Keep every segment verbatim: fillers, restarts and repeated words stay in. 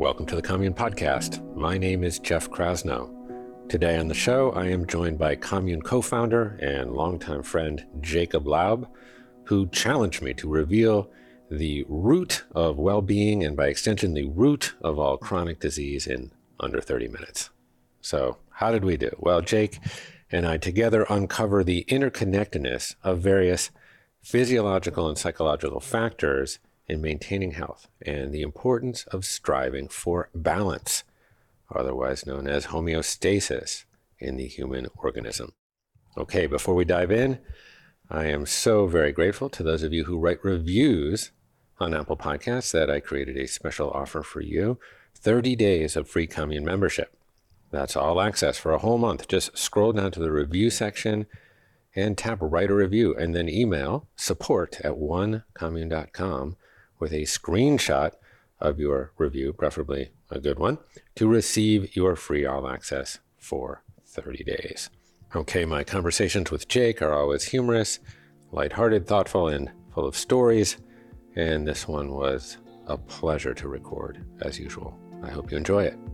Welcome to the Commune Podcast. My name is Jeff Krasno. Today on the show, I am joined by Commune co-founder and longtime friend Jacob Laub, who challenged me to reveal the root of well-being and by extension, the root of all chronic disease in under thirty minutes. So how did we do? Well, Jake and I together uncover the interconnectedness of various physiological and psychological factors in maintaining health and the importance of striving for balance, otherwise known as homeostasis, in the human organism. Okay, before we dive in, I am so very grateful to those of you who write reviews on Apple Podcasts that I created a special offer for you, thirty days of free Commune membership. That's all access for a whole month. Just scroll down to the review section and tap write a review and then email support at one commune dot com with a screenshot of your review, preferably a good one, to receive your free all access for thirty days. Okay, my conversations with Jake are always humorous, lighthearted, thoughtful, and full of stories. And this one was a pleasure to record as usual. I hope you enjoy it.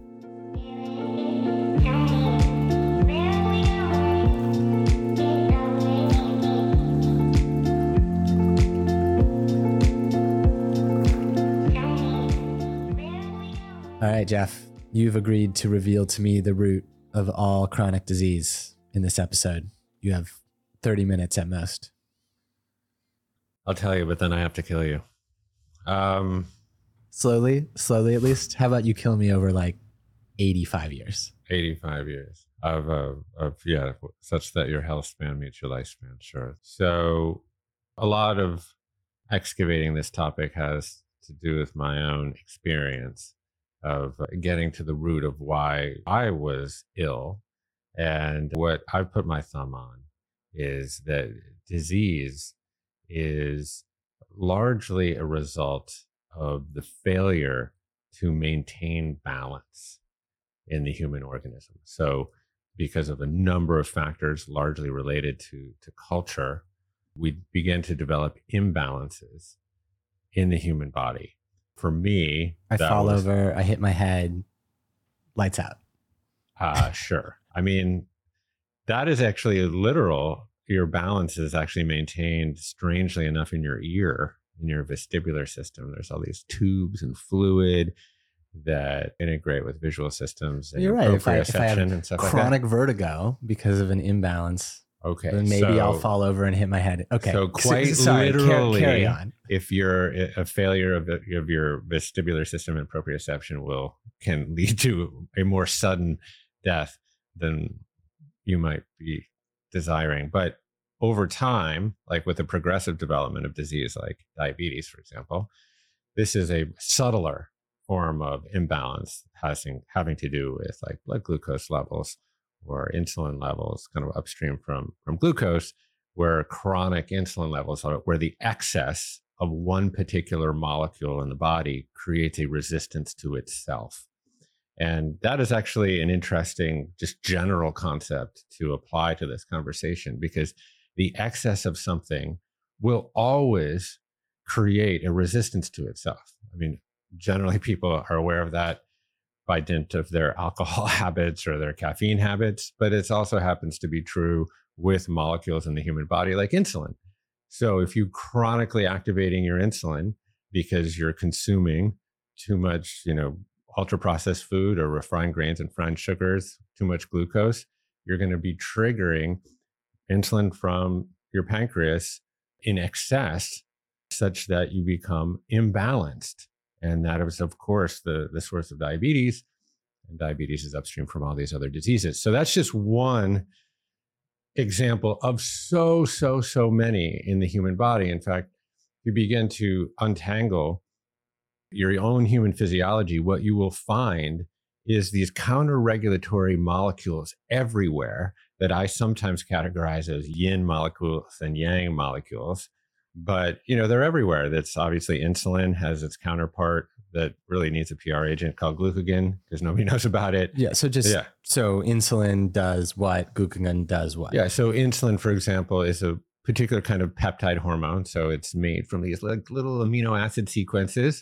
All right, Jeff, you've agreed to reveal to me the root of all chronic disease in this episode. You have thirty minutes at most. I'll tell you, but then I have to kill you. Um, slowly, slowly at least. How about you kill me over like eighty-five years? eighty-five years of, uh, of, yeah, such that your health span meets your lifespan, sure. So a lot of excavating this topic has to do with my own experience of getting to the root of why I was ill. And what I've put my thumb on is that disease is largely a result of the failure to maintain balance in the human organism. So because of a number of factors largely related to, to culture, we begin to develop imbalances in the human body. For me, I fall was, over, I hit my head, lights out. Uh, sure. I mean, that is actually literal. Your balance is actually maintained, strangely enough, in your ear, in your vestibular system. There's all these tubes and fluid that integrate with visual systems. And You're right. If I, if I have and stuff chronic like vertigo because of an imbalance, okay, then maybe so, I'll fall over and hit my head. Okay. So quite so, sorry, literally, carry on. If you're a failure of, the, of your vestibular system and proprioception will can lead to a more sudden death than you might be desiring. But over time, like with the progressive development of disease, like diabetes, for example, this is a subtler form of imbalance having, having to do with like blood glucose levels or insulin levels kind of upstream from, from glucose, where chronic insulin levels are where the excess of one particular molecule in the body creates a resistance to itself. And that is actually an interesting, just general concept to apply to this conversation, because the excess of something will always create a resistance to itself. I mean, generally people are aware of that by dint of their alcohol habits or their caffeine habits, but it also happens to be true with molecules in the human body like insulin. So if you chronically activating your insulin because you're consuming too much, you know, ultra processed food or refined grains and refined sugars, too much glucose, you're going to be triggering insulin from your pancreas in excess such that you become imbalanced. And that is, of course, the, the source of diabetes. And diabetes is upstream from all these other diseases. So that's just one example of so, so, so many in the human body. In fact, you begin to untangle your own human physiology, what you will find is these counter-regulatory molecules everywhere that I sometimes categorize as yin molecules and yang molecules. But, you know, they're everywhere. That's obviously insulin has its counterpart that really needs a P R agent called glucagon because nobody knows about it. Yeah. So just, yeah. So insulin does what? Glucagon does what? Yeah. So insulin, for example, is a particular kind of peptide hormone. So it's made from these like little amino acid sequences.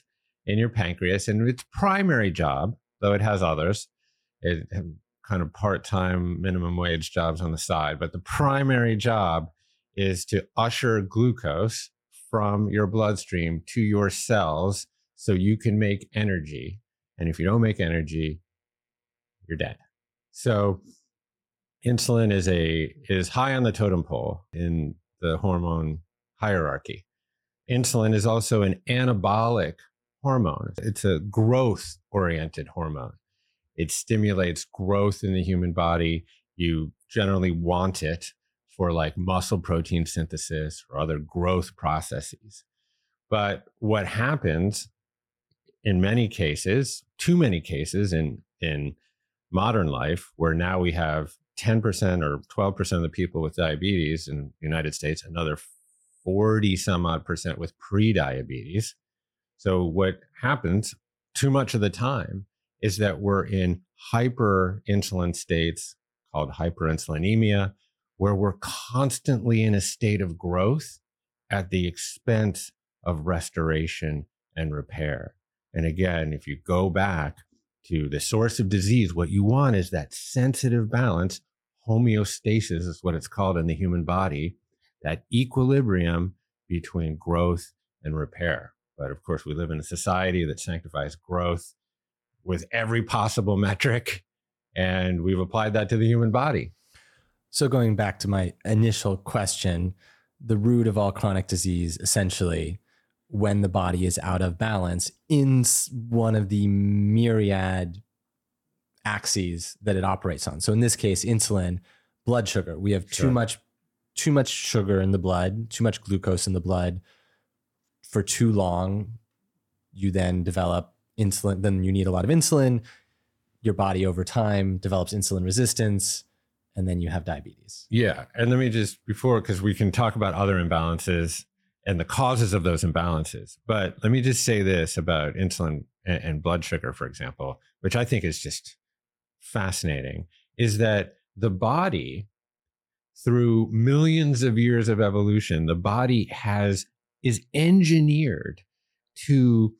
in your pancreas. And its primary job, though it has others, it kind of part-time minimum wage jobs on the side, but the primary job is to usher glucose from your bloodstream to your cells so you can make energy. And if you don't make energy, you're dead. So insulin is a is high on the totem pole in the hormone hierarchy. Insulin is also an anabolic hormone. It's a growth-oriented hormone. It stimulates growth in the human body. You generally want it for like muscle protein synthesis or other growth processes. But what happens in many cases, too many cases in, in modern life, where now we have ten percent or twelve percent of the people with diabetes in the United States, another forty some odd percent with pre-diabetes. So what happens too much of the time is that we're in hyperinsulin states called hyperinsulinemia, where we're constantly in a state of growth at the expense of restoration and repair. And again, if you go back to the source of disease, what you want is that sensitive balance. Homeostasis is what it's called in the human body, that equilibrium between growth and repair. But of course, we live in a society that sanctifies growth with every possible metric, and we've applied that to the human body. So going back to my initial question, the root of all chronic disease, essentially, when the body is out of balance in one of the myriad axes that it operates on. So in this case, insulin, blood sugar. We have too Sure. much, too much sugar in the blood, too much glucose in the blood for too long. You then develop insulin, then you need a lot of insulin. Your body over time develops insulin resistance, and then you have diabetes. Yeah. And let me just, before, because we can talk about other imbalances and the causes of those imbalances. But let me just say this about insulin and, and blood sugar, for example, which I think is just fascinating, is that the body, through millions of years of evolution, the body has is engineered to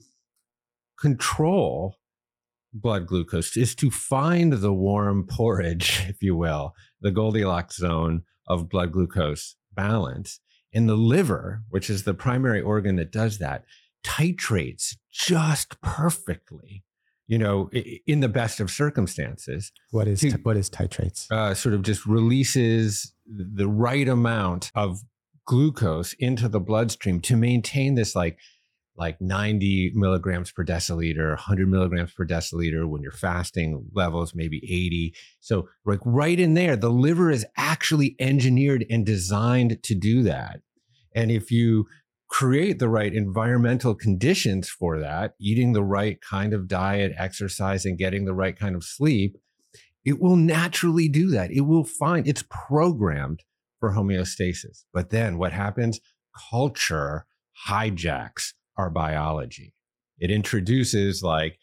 control blood glucose, is to find the warm porridge, if you will, the Goldilocks zone of blood glucose balance. And the liver, which is the primary organ that does that, titrates just perfectly, you know, in the best of circumstances. What is to, what is titrates? Uh, sort of just releases the right amount of glucose into the bloodstream to maintain this like like ninety milligrams per deciliter, one hundred milligrams per deciliter. When you're fasting, levels maybe eighty. So like right in there, the liver is actually engineered and designed to do that. And if you create the right environmental conditions for that, eating the right kind of diet, exercise, and getting the right kind of sleep, it will naturally do that. It will find, it's programmed for homeostasis. But then what happens? Culture hijacks our biology. It introduces like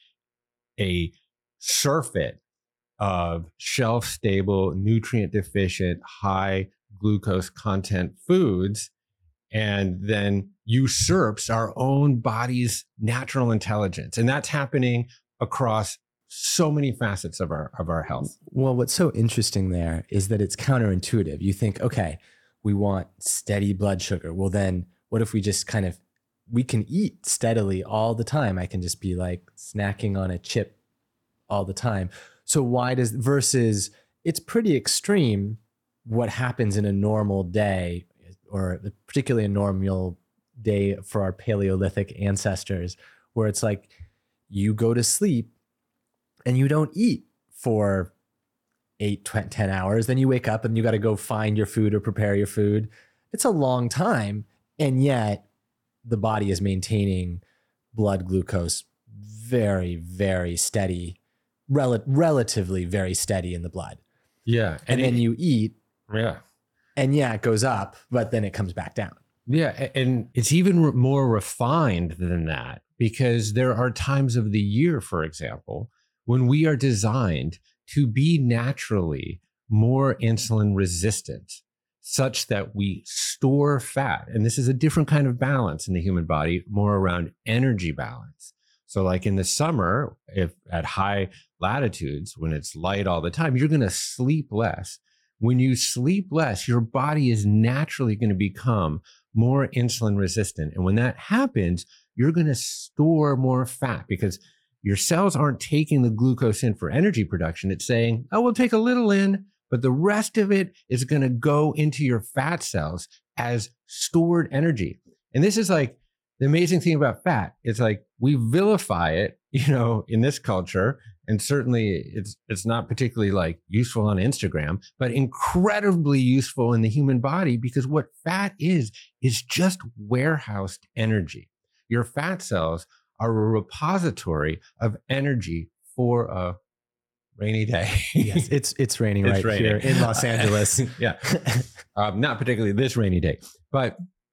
a surfeit of shelf-stable, nutrient-deficient, high glucose content foods, and then usurps our own body's natural intelligence. And that's happening across so many facets of our of our health. Well, what's so interesting there is that it's counterintuitive. You think, okay, we want steady blood sugar. Well, then what if we just kind of, we can eat steadily all the time. I can just be like snacking on a chip all the time. So why does, versus it's pretty extreme what happens in a normal day, or particularly a normal day for our Paleolithic ancestors, where it's like you go to sleep and you don't eat for eight, ten hours. Then you wake up and you got to go find your food or prepare your food. It's a long time. And yet the body is maintaining blood glucose very, very steady, rel- relatively very steady in the blood. Yeah. And, and then it, you eat. Yeah. And yeah, it goes up, but then it comes back down. Yeah. And it's even more refined than that, because there are times of the year, for example, when we are designed to be naturally more insulin resistant, such that we store fat. And this is a different kind of balance in the human body, more around energy balance. So like in the summer, if at high latitudes, when it's light all the time, you're going to sleep less. When you sleep less, your body is naturally going to become more insulin resistant. And when that happens, you're going to store more fat because your cells aren't taking the glucose in for energy production. It's saying, oh, we'll take a little in, but the rest of it is going to go into your fat cells as stored energy. And this is like the amazing thing about fat. It's like we vilify it, you know, in this culture. And certainly it's it's not particularly like useful on Instagram, but incredibly useful in the human body because what fat is, is just warehoused energy. Your fat cells are a repository of energy for a rainy day. Yes, it's it's raining it's right raining. here in Los Angeles. Yeah, um, not particularly this rainy day, but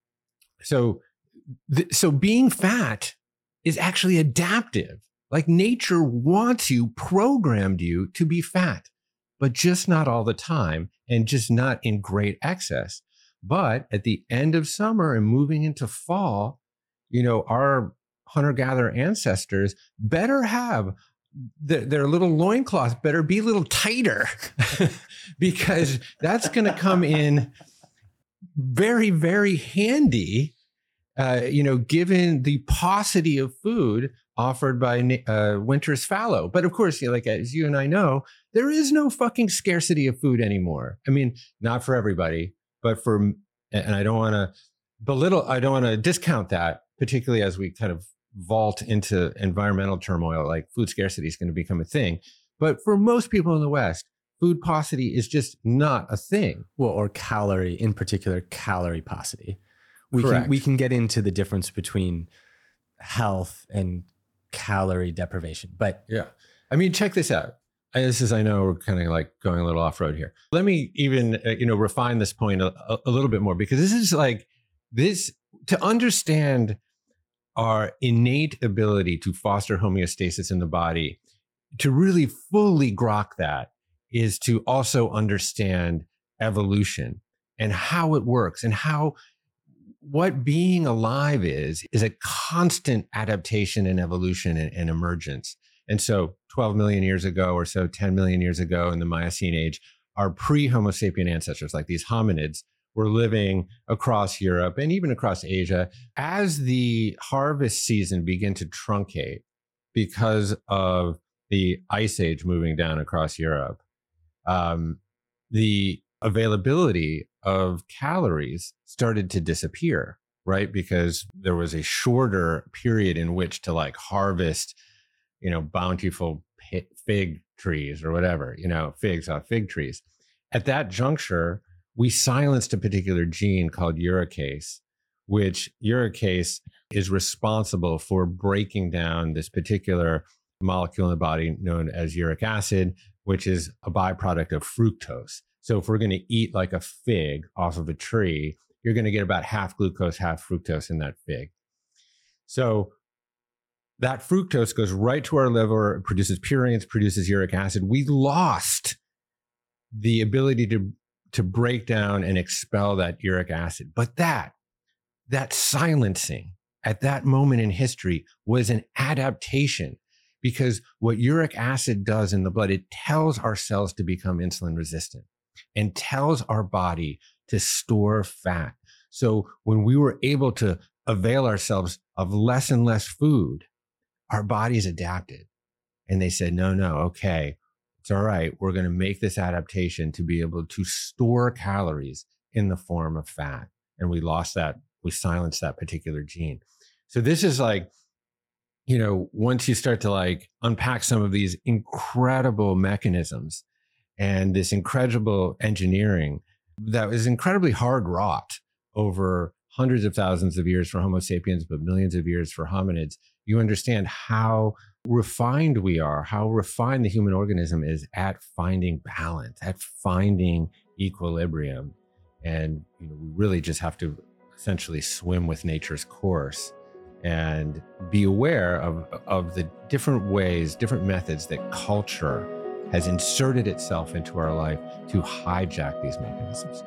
so th- so being fat is actually adaptive. Like nature wants you, programmed you to be fat, but just not all the time and just not in great excess. But at the end of summer and moving into fall, you know, our hunter-gatherer ancestors better have the, their little loincloths better be a little tighter because that's going to come in very, very handy, uh, you know, given the paucity of food offered by uh, winter's fallow. But of course, you know, like as you and I know, there is no fucking scarcity of food anymore. I mean, not for everybody, but for, and I don't want to belittle, I don't want to discount that, particularly as we kind of vault into environmental turmoil, like food scarcity is going to become a thing. But for most people in the West, food paucity is just not a thing. Well, or calorie, in particular, calorie paucity. We Correct. can we can get into the difference between health and calorie deprivation. But yeah, I mean, check this out. This is, I know we're kind of like going a little off road here. Let me even, uh, you know, refine this point a, a little bit more, because this is like this, to understand our innate ability to foster homeostasis in the body, to really fully grok that is to also understand evolution and how it works and how what being alive is, is a constant adaptation and evolution and, and emergence. And so twelve million years ago or so, ten million years ago in the Miocene age, our pre-Homo sapien ancestors, like these hominids, were living across Europe and even across Asia. As the harvest season began to truncate because of the ice age moving down across Europe, um, the availability of calories started to disappear, right? Because there was a shorter period in which to like harvest, you know, bountiful fig trees or whatever, you know, figs off fig trees. At that juncture, we silenced a particular gene called uricase, which uricase is responsible for breaking down this particular molecule in the body known as uric acid, which is a byproduct of fructose. So if we're going to eat like a fig off of a tree, you're going to get about half glucose, half fructose in that fig. So that fructose goes right to our liver, produces purines, produces uric acid. We lost the ability to, to break down and expel that uric acid. But that, that silencing at that moment in history was an adaptation, because what uric acid does in the blood, it tells our cells to become insulin resistant and tells our body to store fat. So when we were able to avail ourselves of less and less food, our bodies adapted. And they said, no, no, okay, it's all right. We're going to make this adaptation to be able to store calories in the form of fat. And we lost that, we silenced that particular gene. So this is like, you know, once you start to like unpack some of these incredible mechanisms and this incredible engineering that was incredibly hard wrought over hundreds of thousands of years for Homo sapiens, but millions of years for hominids, you understand how refined we are, how refined the human organism is at finding balance, at finding equilibrium. And you know, we really just have to essentially swim with nature's course and be aware of, of the different ways, different methods that culture has inserted itself into our life to hijack these mechanisms.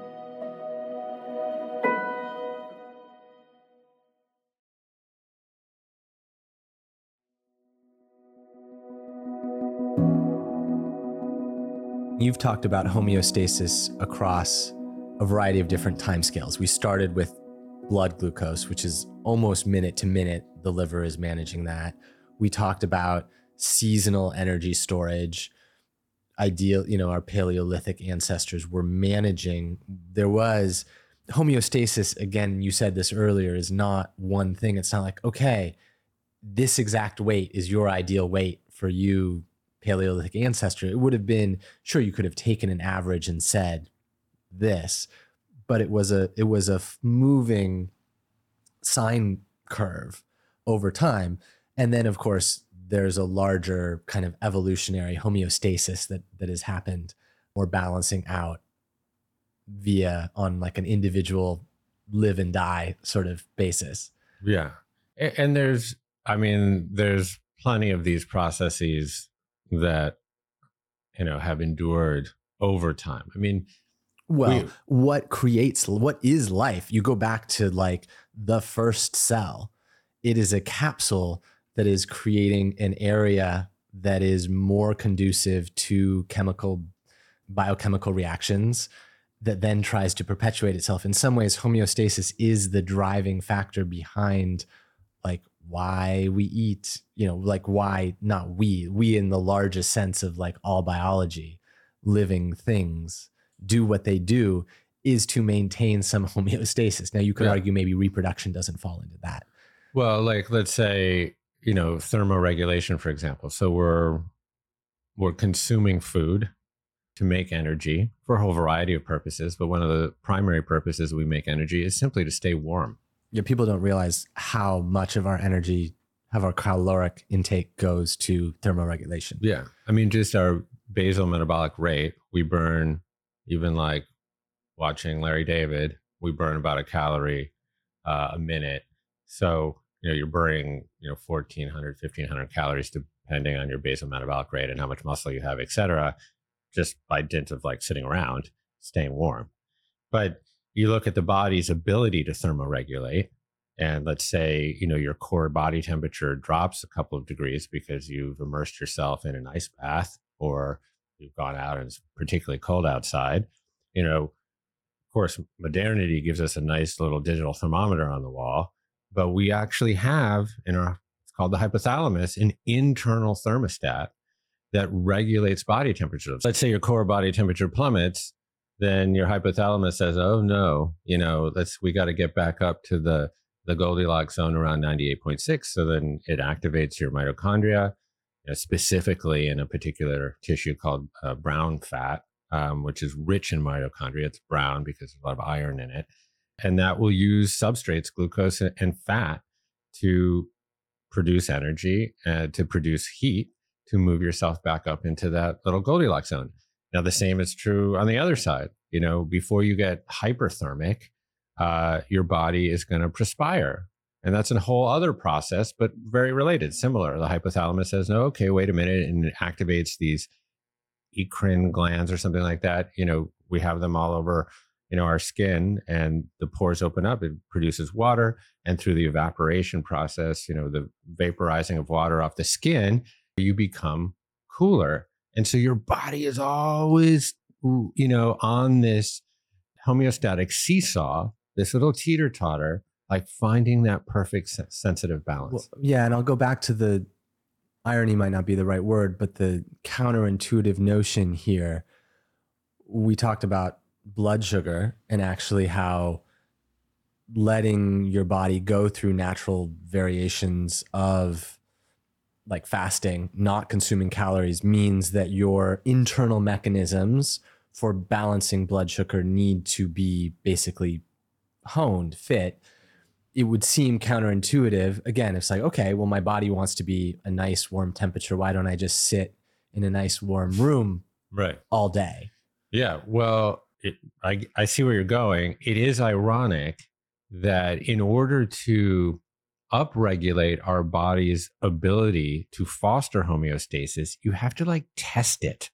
You've talked about homeostasis across a variety of different timescales. We started with blood glucose, which is almost minute to minute. The liver is managing that. We talked about seasonal energy storage. Ideal, you know, our Paleolithic ancestors were managing. There was homeostasis, again, you said this earlier, is not one thing. It's not like, okay, this exact weight is your ideal weight for you, Paleolithic ancestor. It would have been, sure, you could have taken an average and said this, but it was a it was a moving sine curve over time. And then, of course, there's a larger kind of evolutionary homeostasis that that has happened, or balancing out via on like an individual live and die sort of basis. Yeah. And there's, I mean, there's plenty of these processes that, you know, have endured over time. I mean, well, we, what creates, what is life? You go back to like the first cell. It is a capsule that is creating an area that is more conducive to chemical, biochemical reactions that then tries to perpetuate itself. In some ways, homeostasis is the driving factor behind like why we eat, you know, like why not we, we in the largest sense of like all biology, living things do what they do, is to maintain some homeostasis. Now you could yeah. argue maybe reproduction doesn't fall into that. Well, like let's say, you know, thermoregulation, for example. So we're we're consuming food to make energy for a whole variety of purposes, but one of the primary purposes we make energy is simply to stay warm. Yeah, people don't realize how much of our energy, how our caloric intake goes to thermoregulation. Yeah, I mean, just our basal metabolic rate, we burn, even like watching Larry David, we burn about a calorie uh, a minute. So, you know, you're burning, you know, fourteen hundred, fifteen hundred calories, depending on your basal metabolic rate and how much muscle you have, et cetera, just by dint of like sitting around, staying warm. But you look at the body's ability to thermoregulate, and let's say, you know, your core body temperature drops a couple of degrees because you've immersed yourself in an ice bath, or you've gone out and it's particularly cold outside. You know, of course, modernity gives us a nice little digital thermometer on the wall, but we actually have in our, it's called the hypothalamus, an internal thermostat that regulates body temperature. Let's say your core body temperature plummets, then your hypothalamus says, oh no, you know, let's, we got to get back up to the, the Goldilocks zone around ninety-eight point six. So then it activates your mitochondria, you know, specifically in a particular tissue called uh, brown fat, um, which is rich in mitochondria. It's brown because there's a lot of iron in it. And that will use substrates, glucose and fat, to produce energy and to produce heat to move yourself back up into that little Goldilocks zone. Now, the same is true on the other side. You know, before you get hyperthermic, uh, your body is going to perspire. And that's a whole other process, but very related, similar. The hypothalamus says, no, okay, wait a minute. And it activates these eccrine glands or something like that. You know, we have them all over, you know, our skin, and the pores open up. It produces water. And through the evaporation process, you know, the vaporizing of water off the skin, you become cooler. And so your body is always, you know, on this homeostatic seesaw, this little teeter totter, like finding that perfect sensitive balance. Well, yeah. And I'll go back to the irony, might not be the right word, but the counterintuitive notion here. We talked about blood sugar and actually how letting your body go through natural variations of like fasting, not consuming calories, means that your internal mechanisms for balancing blood sugar need to be basically honed, fit. It would seem counterintuitive. Again, it's like, okay, well, my body wants to be a nice warm temperature. Why don't I just sit in a nice warm room right all day? Yeah, well, it, I, I see where you're going. It is ironic that in order to upregulate our body's ability to foster homeostasis, you have to like test it.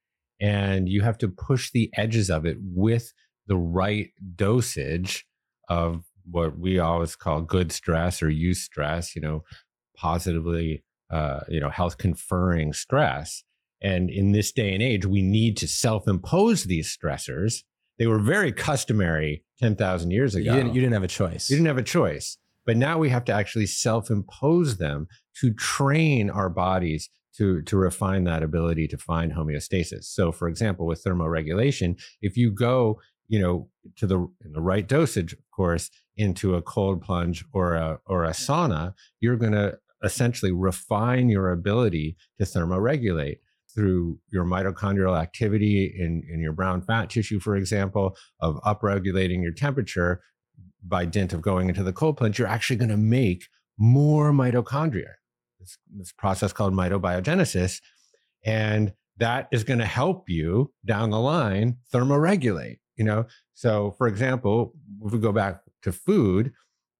And you have to push the edges of it with the right dosage of what we always call good stress or eustress, you know, positively, uh, you know, health conferring stress. And in this day and age, we need to self-impose these stressors. They were very customary ten thousand years ago. You didn't, you didn't have a choice. You didn't have a choice. But now we have to actually self-impose them to train our bodies to, to refine that ability to find homeostasis. So for example, with thermoregulation, if you go, you know, to the, in the right dosage, of course, into a cold plunge or a, or a sauna, you're going to essentially refine your ability to thermoregulate through your mitochondrial activity in, in your brown fat tissue, for example, of upregulating your temperature. By dint of going into the cold plunge, you're actually going to make more mitochondria. This, this process called mitobiogenesis. And that is going to help you down the line thermoregulate, you know? So for example, if we go back to food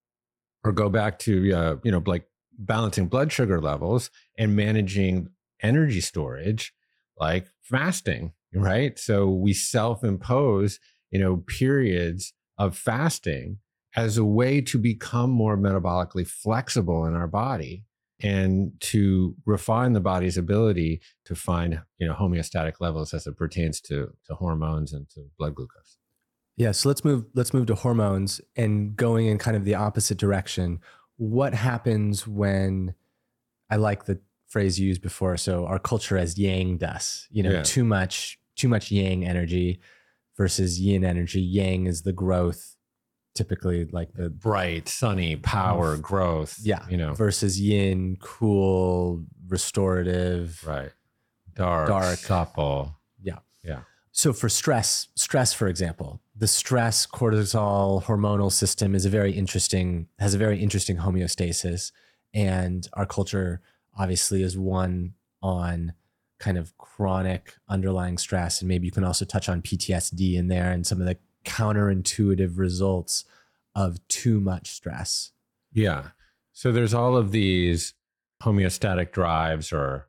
or go back to, uh, you know, like balancing blood sugar levels and managing energy storage, like fasting, right? So we self-impose, you know, periods of fasting as a way to become more metabolically flexible in our body and to refine the body's ability to find, you know, homeostatic levels as it pertains to, to hormones and to blood glucose. Yeah. So let's move, let's move to hormones and going in kind of the opposite direction. What happens when, I like the phrase you used before, so our culture has yanged us, you know, yeah. too much, too much yang energy versus yin energy. Yang is the growth, typically like the bright, sunny, power, mm, growth. Yeah. You know, versus yin, cool, restorative. Right. Dark, dark, supple. Yeah. Yeah. So for stress, stress, for example, the stress cortisol hormonal system is a very interesting, has a very interesting homeostasis. And our culture obviously is one on kind of chronic underlying stress. And maybe you can also touch on P T S D in there and some of the counterintuitive results of too much stress. Yeah. So there's all of these homeostatic drives or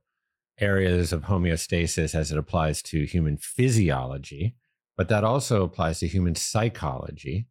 areas of homeostasis as it applies to human physiology, but that also applies to human psychology.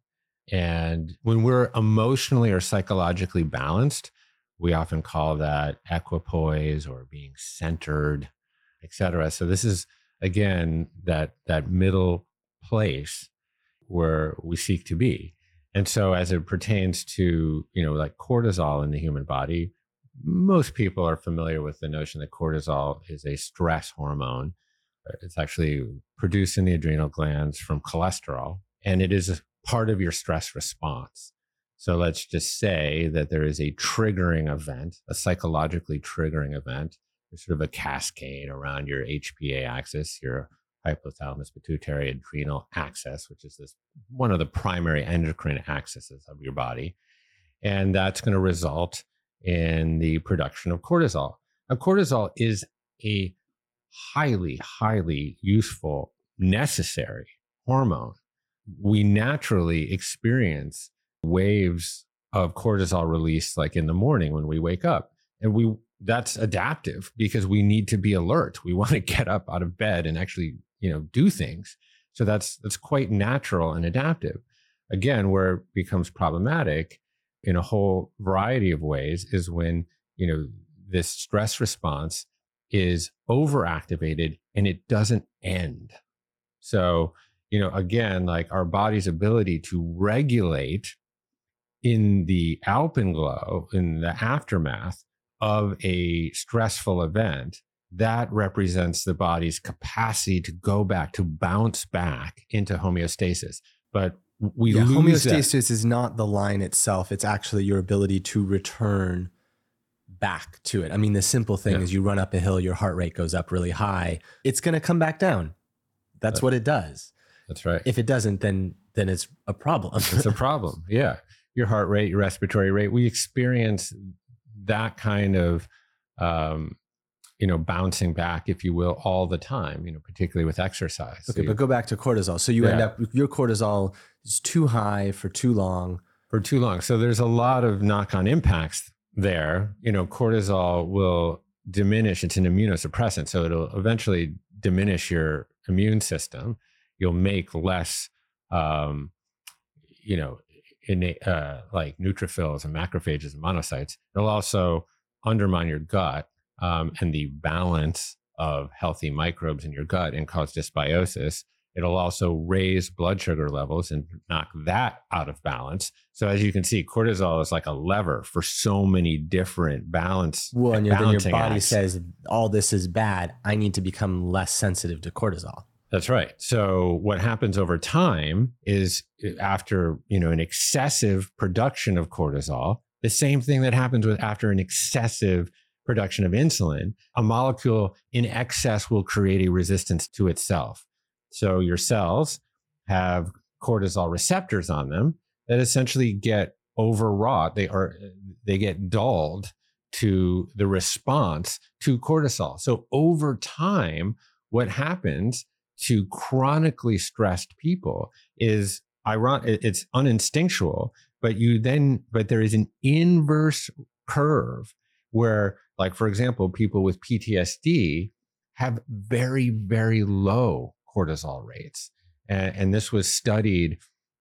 And when we're emotionally or psychologically balanced, we often call that equipoise or being centered, et cetera. So this is, again, that, that middle place where we seek to be. And so as it pertains to, you know, like cortisol in the human body, most people are familiar with the notion that cortisol is a stress hormone. It's actually produced in the adrenal glands from cholesterol, and it is a part of your stress response. So let's just say that there is a triggering event, a psychologically triggering event. There's sort of a cascade around your H P A axis, your hypothalamus pituitary adrenal axis, which is this one of the primary endocrine axes of your body. And that's going to result in the production of cortisol. Now, cortisol is a highly, highly useful, necessary hormone. We naturally experience waves of cortisol release like in the morning when we wake up. And we that's adaptive because we need to be alert. We want to get up out of bed and actually, you know, do things. So that's that's quite natural and adaptive. Again, where it becomes problematic in a whole variety of ways is when, you know, this stress response is overactivated and it doesn't end. So, you know, again, like our body's ability to regulate in the alpenglow, in the aftermath of a stressful event, that represents the body's capacity to go back, to bounce back into homeostasis. But we yeah, lose homeostasis that. is not the line itself. It's actually your ability to return back to it. I mean, the simple thing yeah. is you run up a hill, your heart rate goes up really high. It's going to come back down. That's that, what it does. That's right. If it doesn't, then then it's a problem. It's a problem. Yeah. Your heart rate, your respiratory rate, we experience that kind of, um, you know, bouncing back, if you will, all the time, you know, particularly with exercise. Okay, so but go back to cortisol. So you yeah. end up, your cortisol is too high for too long. For too long. So there's a lot of knock-on impacts there. You know, cortisol will diminish. It's an immunosuppressant. So it'll eventually diminish your immune system. You'll make less, um, you know, innate, uh, like neutrophils and macrophages and monocytes. It'll also undermine your gut um, and the balance of healthy microbes in your gut and cause dysbiosis. It'll also raise blood sugar levels and knock that out of balance. So as you can see, cortisol is like a lever for so many different balance. Well, and your, then your body acts. says, all this is bad. I need to become less sensitive to cortisol. That's right. So what happens over time is after, you know, an excessive production of cortisol, the same thing that happens with after an excessive production of insulin, a molecule in excess will create a resistance to itself. So your cells have cortisol receptors on them that essentially get overwrought. They are, they get dulled to the response to cortisol. So over time, what happens to chronically stressed people is ironic. It's uninstinctual, but you then, but there is an inverse curve where, like, for example, people with P T S D have very, very low cortisol rates. And, and this was studied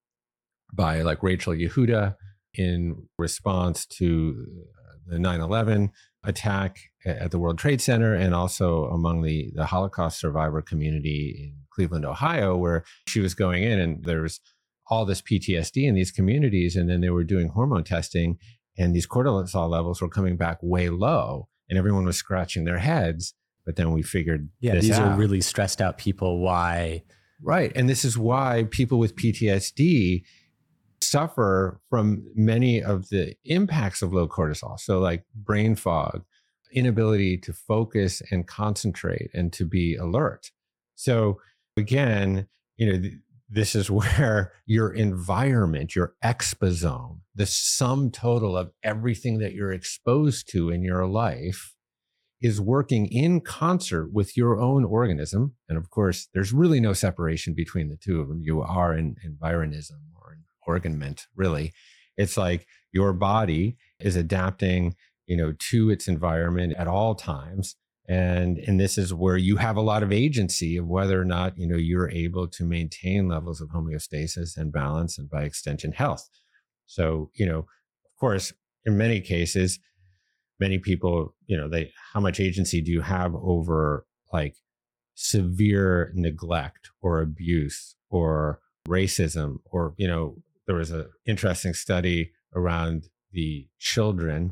by like Rachel Yehuda in response to the nine eleven attack at the World Trade Center, and also among the, the Holocaust survivor community in Cleveland, Ohio, where she was going in and there was all this P T S D in these communities. And then they were doing hormone testing and these cortisol levels were coming back way low and everyone was scratching their heads. But then we figured, yeah, this these out. are really stressed out people. Why? Right. And this is why people with P T S D suffer from many of the impacts of low cortisol. So like brain fog, inability to focus and concentrate and to be alert. So again, you know, th- this is where your environment, your exposome, the sum total of everything that you're exposed to in your life is working in concert with your own organism. And of course, there's really no separation between the two of them. You are an environism or an organment, really. It's like your body is adapting, you know, to its environment at all times. And, and this is where you have a lot of agency of whether or not, you know, you're able to maintain levels of homeostasis and balance and by extension health. So, you know, of course, in many cases, many people, you know, they, how much agency do you have over like severe neglect or abuse or racism? Or, you know, there was an interesting study around the children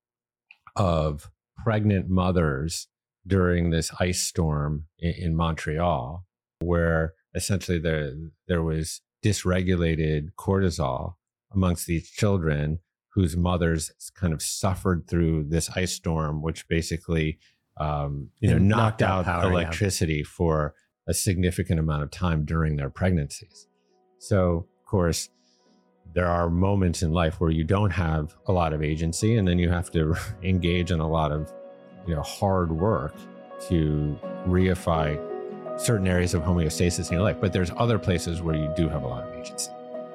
of pregnant mothers during this ice storm in, in Montreal, where essentially there, there was dysregulated cortisol amongst these children whose mothers kind of suffered through this ice storm, which basically, um, you know, And knocked, knocked out out power, electricity yeah. for a significant amount of time during their pregnancies. So, of course, there are moments in life where you don't have a lot of agency, and then you have to engage in a lot of, you know, hard work to reify certain areas of homeostasis in your life. But there's other places where you do have a lot of agency.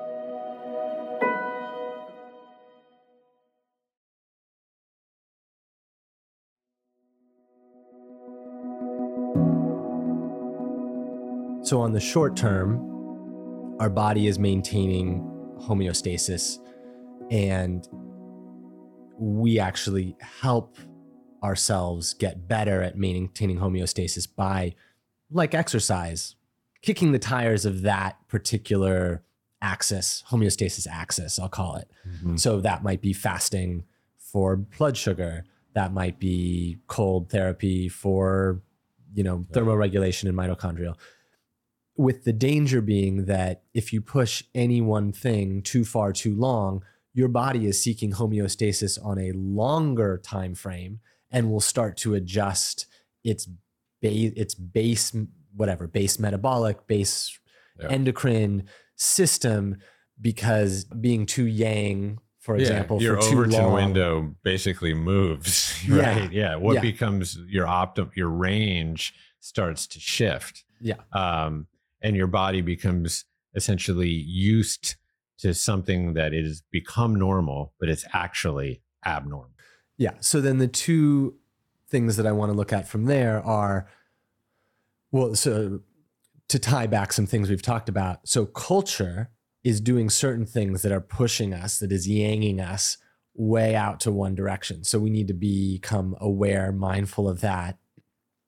So on the short term, our body is maintaining homeostasis, and we actually help ourselves get better at maintaining homeostasis by, like exercise, kicking the tires of that particular axis, homeostasis axis, I'll call it. Mm-hmm. So that might be fasting for blood sugar. That might be cold therapy for, you know, thermoregulation and mitochondrial. With the danger being that if you push any one thing too far too long, your body is seeking homeostasis on a longer time frame and will start to adjust its base, its base, whatever, base metabolic, base yeah. endocrine system, because being too yang, for yeah, example, your for too Overton long, window basically moves, right? Yeah. yeah. What yeah. becomes your optim, your range starts to shift. Yeah. Um, and your body becomes essentially used to something that is become normal, but it's actually abnormal. Yeah. So then the two things that I want to look at from there are, well, so to tie back some things we've talked about. So culture is doing certain things that are pushing us, that is yanging us way out to one direction. So we need to become aware, mindful of that.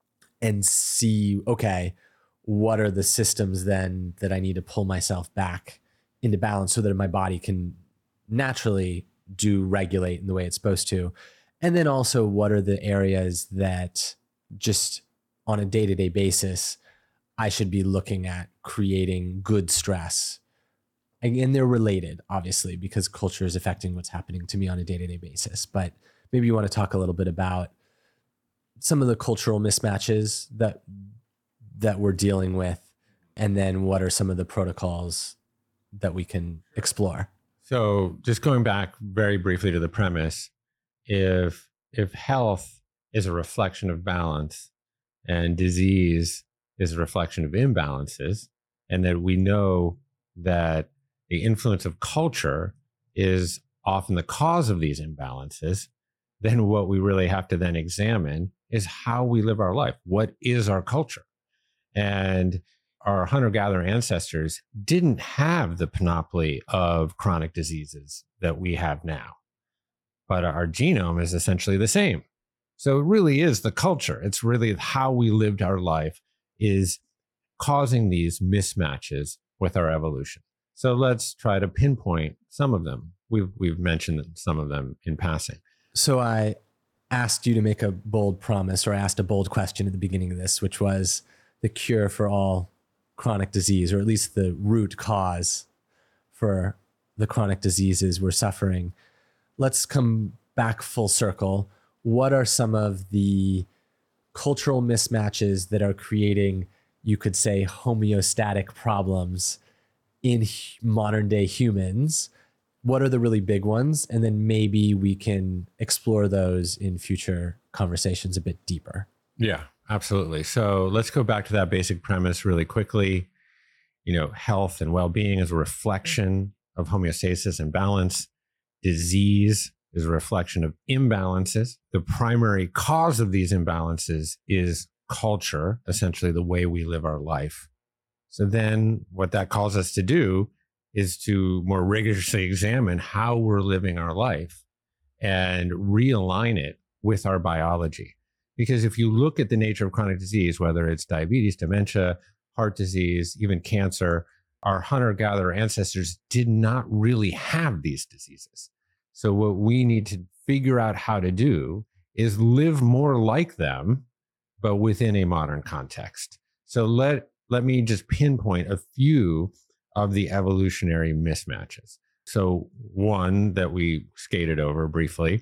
and see, okay, what are the systems then that I need to pull myself back into balance so that my body can naturally do regulate in the way it's supposed to. And then also, what are the areas that just on a day-to-day basis, I should be looking at creating good stress. And they're related, obviously, because culture is affecting what's happening to me on a day-to-day basis. But maybe you want to talk a little bit about some of the cultural mismatches that that we're dealing with, and then what are some of the protocols that we can explore. So just going back very briefly to the premise, if if health is a reflection of balance and disease is a reflection of imbalances, and that we know that the influence of culture is often the cause of these imbalances, then what we really have to then examine is how we live our life. What is our culture? And our hunter-gatherer ancestors didn't have the panoply of chronic diseases that we have now, but our genome is essentially the same. So it really is the culture. It's really how we lived our life is causing these mismatches with our evolution. So let's try to pinpoint some of them. We've, we've mentioned some of them in passing. So I asked you to make a bold promise, or I asked a bold question at the beginning of this, which was the cure for all chronic disease, or at least the root cause for the chronic diseases we're suffering. Let's come back full circle. What are some of the cultural mismatches that are creating, you could say, homeostatic problems in modern day humans? What are the really big ones? And then maybe we can explore those in future conversations a bit deeper. Yeah, absolutely. So let's go back to that basic premise really quickly. You know, health and well-being is a reflection of homeostasis and balance. Disease is a reflection of imbalances. The primary cause of these imbalances is culture, essentially the way we live our life. So then what that calls us to do is to more rigorously examine how we're living our life and realign it with our biology. Because if you look at the nature of chronic disease, whether it's diabetes, dementia, heart disease, even cancer, our hunter-gatherer ancestors did not really have these diseases. So what we need to figure out how to do is live more like them, but within a modern context. So let, let me just pinpoint a few of the evolutionary mismatches. So one that we skated over briefly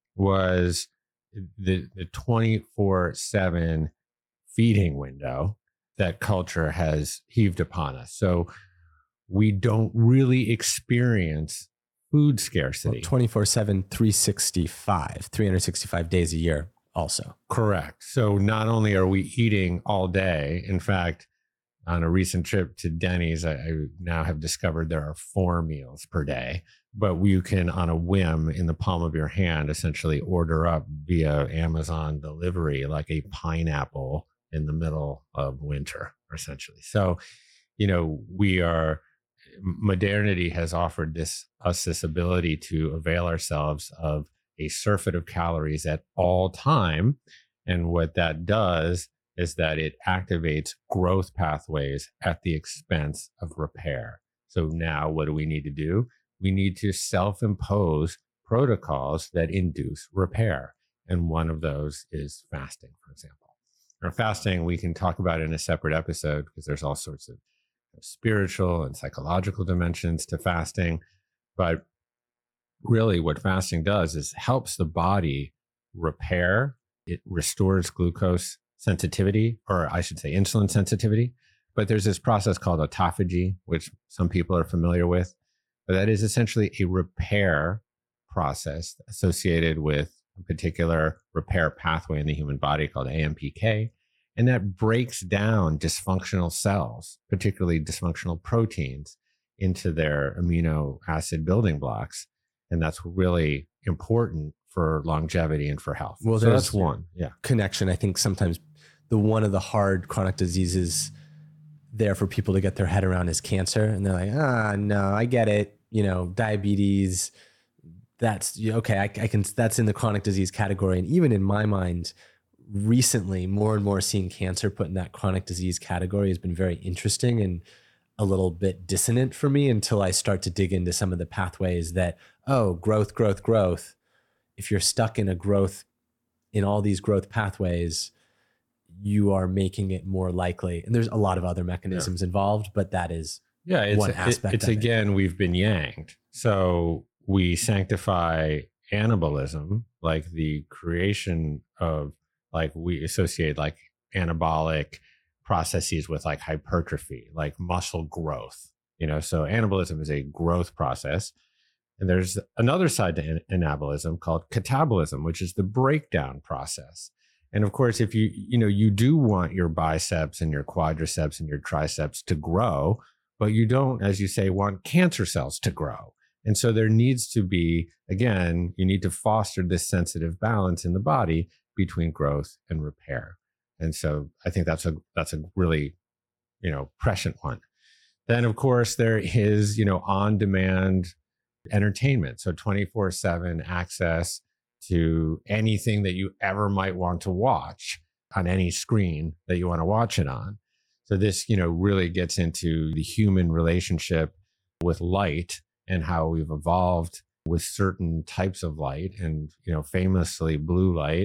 was the, the twenty-four seven feeding window that culture has heaved upon us. So we don't really experience food scarcity. Well, twenty-four seven, three sixty-five, three hundred sixty-five days a year also. Correct. So not only are we eating all day, in fact, on a recent trip to Denny's, I, I now have discovered there are four meals per day, but you can, on a whim, in the palm of your hand, essentially order up via Amazon delivery, like a pineapple in the middle of winter, essentially. So, you know, we are, modernity has offered this, us this ability to avail ourselves of a surfeit of calories at all time. And what that does is that it activates growth pathways at the expense of repair. So now what do we need to do? We need to self-impose protocols that induce repair. And one of those is fasting, for example. Now, fasting, we can talk about in a separate episode because there's all sorts of spiritual and psychological dimensions to fasting. But really what fasting does is helps the body repair. It restores glucose sensitivity, or I should say insulin sensitivity. But there's this process called autophagy, which some people are familiar with. But that is essentially a repair process associated with a particular repair pathway in the human body called A M P K. And that breaks down dysfunctional cells, particularly dysfunctional proteins, into their amino acid building blocks. And that's really important for longevity and for health. Well, so that's one. Yeah. Connection. I think sometimes the one of the hard chronic diseases there for people to get their head around is cancer. And they're like, ah, no, I get it. You know, diabetes, that's okay. I, I can, that's in the chronic disease category. And even in my mind, recently more and more seeing cancer put in that chronic disease category has been very interesting and a little bit dissonant for me until I start to dig into some of the pathways that, oh, growth, growth, growth. If you're stuck in a growth, in all these growth pathways, you are making it more likely. And there's a lot of other mechanisms yeah. involved, but that is yeah, it's one a, aspect. It, it's of again, it. we've been yanged. So we sanctify anabolism, like the creation of, like we associate like anabolic processes with like hypertrophy, like muscle growth, you know, so anabolism is a growth process. And there's another side to an- anabolism called catabolism, which is the breakdown process. And of course, if you, you know, you do want your biceps and your quadriceps and your triceps to grow, but you don't, as you say, want cancer cells to grow. And so there needs to be, again, you need to foster this sensitive balance in the body between growth and repair. And so I think that's a, that's a really, you know, prescient one. Then of course there is, you know, on-demand entertainment. So twenty-four seven access to anything that you ever might want to watch on any screen that you want to watch it on. So this, you know, really gets into the human relationship with light and how we've evolved with certain types of light. And, you know, famously blue light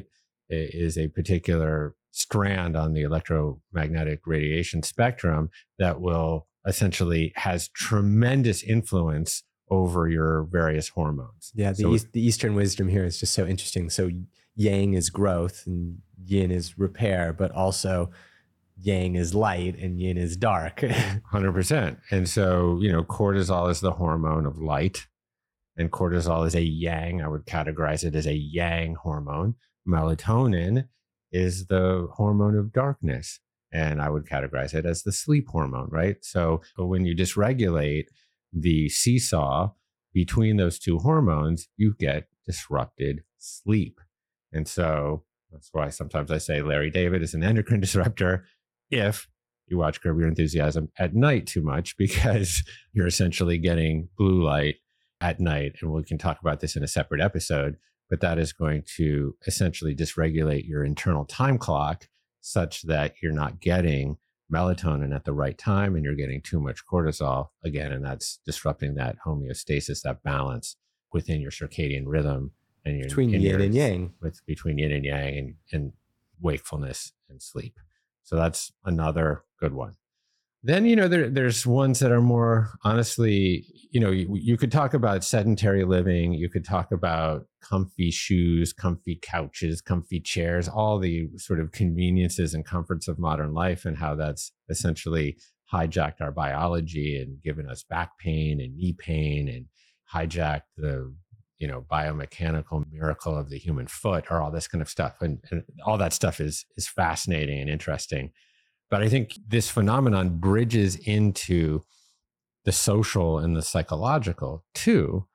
is a particular strand on the electromagnetic radiation spectrum that will essentially has tremendous influence over your various hormones. Yeah, the, so, East, the Eastern wisdom here is just so interesting. So yang is growth and yin is repair, but also yang is light and yin is dark. one hundred percent. And so, you know, cortisol is the hormone of light, and cortisol is a yang. I would categorize it as a yang hormone. Melatonin is the hormone of darkness, and I would categorize it as the sleep hormone, right? So when you dysregulate the seesaw between those two hormones, you get disrupted sleep. And so that's why sometimes I say Larry David is an endocrine disruptor if you watch Curb Your Enthusiasm at night too much, because you're essentially getting blue light at night. And we can talk about this in a separate episode, but that is going to essentially dysregulate your internal time clock such that you're not getting melatonin at the right time and you're getting too much cortisol again. And that's disrupting that homeostasis, that balance within your circadian rhythm and your between yin your, and yang, with between yin and yang and, and wakefulness and sleep. So that's another good one. Then, you know, there, there's ones that are more honestly, you know, you, you could talk about sedentary living. You could talk about comfy shoes, comfy couches, comfy chairs, all the sort of conveniences and comforts of modern life and how that's essentially hijacked our biology and given us back pain and knee pain and hijacked the, you know, biomechanical miracle of the human foot or all this kind of stuff. And, and all that stuff is, is fascinating and interesting. But I think this phenomenon bridges into the social and the psychological too,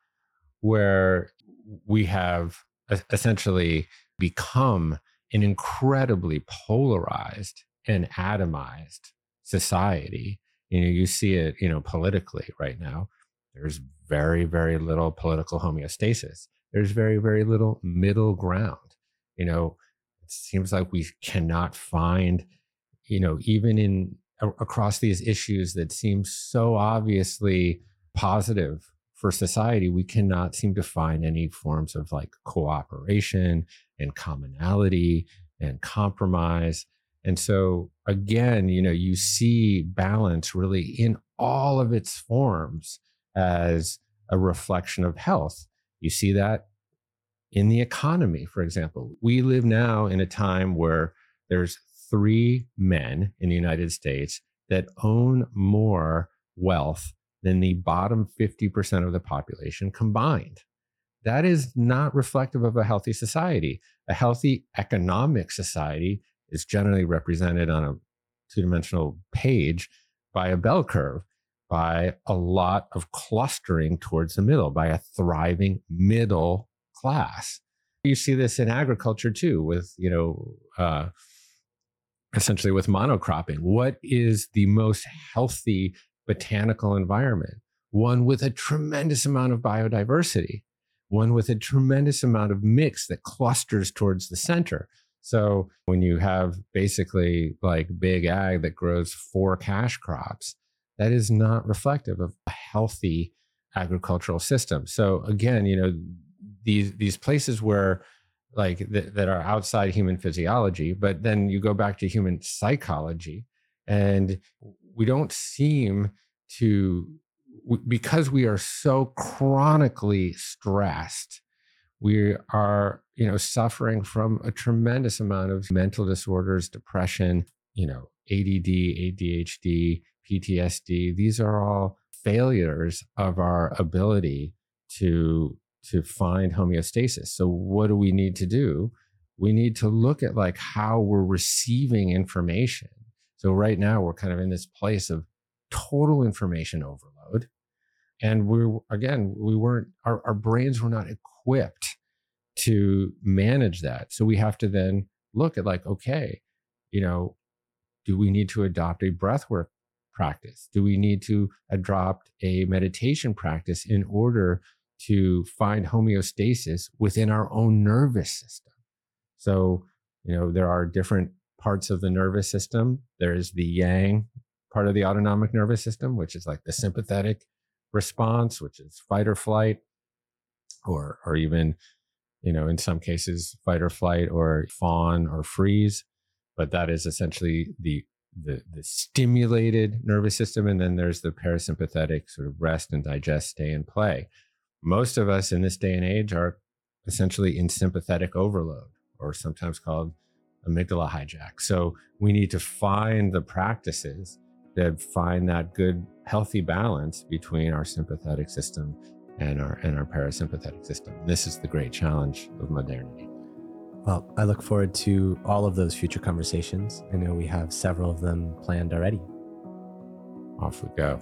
where we have essentially become an incredibly polarized and atomized society. You know, you see it, you know, politically right now. There's very, very little political homeostasis. There's very, very little middle ground. You know, it seems like we cannot find, you know, even in a, across these issues that seem so obviously positive for society, we cannot seem to find any forms of like cooperation and commonality and compromise. And so again, you know, you see balance really in all of its forms as a reflection of health. You see that in the economy, for example. We live now in a time where there's three men in the United States that own more wealth than the bottom fifty percent of the population combined. That is not reflective of a healthy society. A healthy economic society is generally represented on a two-dimensional page by a bell curve, by a lot of clustering towards the middle, by a thriving middle class. You see this in agriculture too, with, you know, uh, essentially with monocropping. What is the most healthy botanical environment? One with a tremendous amount of biodiversity, one with a tremendous amount of mix that clusters towards the center. So when you have basically like big ag that grows four cash crops, that is not reflective of a healthy agricultural system. So again, you know, these these places where like th- that are outside human physiology, but then you go back to human psychology, and we don't seem to, because we are so chronically stressed, we are, you know, suffering from a tremendous amount of mental disorders, depression, you know, A D D, A D H D, P T S D. These are all failures of our ability to to find homeostasis. So what do we need to do? We need to look at like how we're receiving information. So right now we're kind of in this place of total information overload. And we're, again, we weren't, our, our brains were not equipped to manage that. So we have to then look at like, okay, you know, do we need to adopt a breathwork practice? Do we need to adopt a meditation practice in order to find homeostasis within our own nervous system? So, you know, there are different parts of the nervous system. There's the yang part of the autonomic nervous system, which is like the sympathetic response, which is fight or flight, or or even, you know, in some cases, fight or flight or fawn or freeze. But that is essentially the the the stimulated nervous system. And then there's the parasympathetic sort of rest and digest, stay and play. Most of us in this day and age are essentially in sympathetic overload, or sometimes called amygdala hijack. So we need to find the practices that find that good, healthy balance between our sympathetic system and our and our parasympathetic system. This is the great challenge of modernity. Well, I look forward to all of those future conversations. I know we have several of them planned already. Off we go.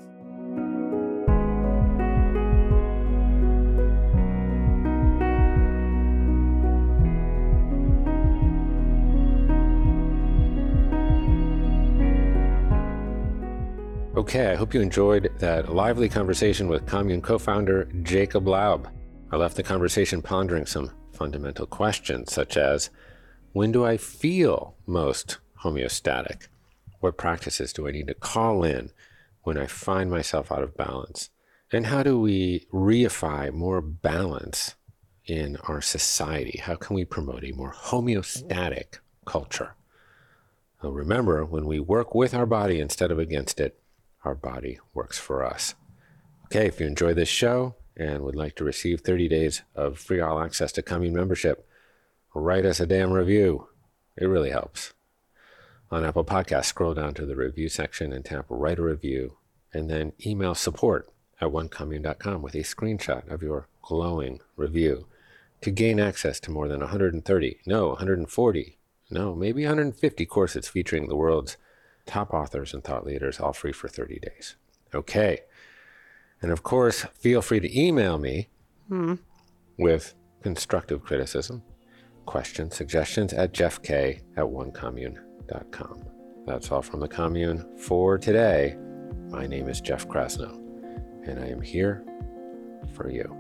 Okay, I hope you enjoyed that lively conversation with Commune co-founder Jacob Laub. I left the conversation pondering some fundamental questions, such as, when do I feel most homeostatic? What practices do I need to call in when I find myself out of balance? And how do we reify more balance in our society? How can we promote a more homeostatic culture? Now, remember, when we work with our body instead of against it, our body works for us. Okay, if you enjoy this show and would like to receive thirty days of free all access to Commune membership, write us a damn review. It really helps. On Apple Podcasts, scroll down to the review section and tap write a review, and then email support at one commune dot com with a screenshot of your glowing review to gain access to more than one hundred thirty, no, one hundred forty, no, maybe one hundred fifty courses featuring the world's top authors and thought leaders, all free for thirty days. Okay. And of course, feel free to email me hmm, with constructive criticism, questions, suggestions at jeffk at one commune dot com. That's all from the Commune for today. My name is Jeff Krasno, and I am here for you.